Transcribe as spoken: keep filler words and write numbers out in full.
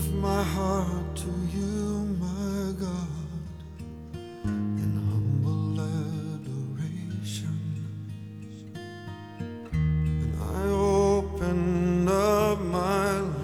lift my heart to you, my God, in humble adoration. And I open up my